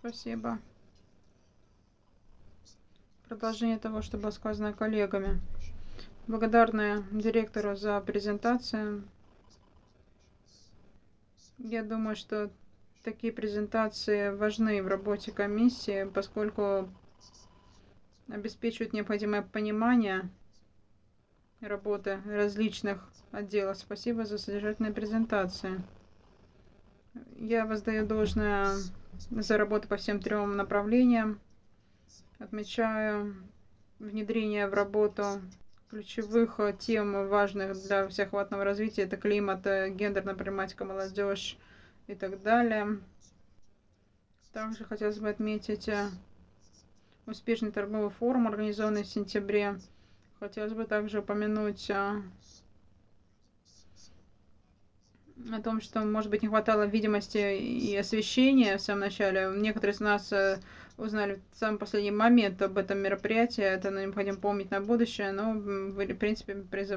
Спасибо. Продолжение того, что было сказано коллегами. Благодарны директору за презентацию. Я думаю, что такие презентации важны в работе комиссии, поскольку обеспечивают необходимое понимание работы различных отделов. Спасибо за содержательные презентации. Я воздаю должное за работу по всем трем направлениям. Отмечаю внедрение в работу ключевых тем, важных для всеохватного развития. Это климат, гендерная проблематика, молодежь и так далее. Также хотелось бы отметить успешный торговый форум, организованный в сентябре. Хотелось бы также упомянуть о том, что, может быть, не хватало видимости и освещения в самом начале. Некоторые из нас узнали в самый последний момент об этом мероприятии. Это необходимо помнить на будущее, но, в принципе, призываю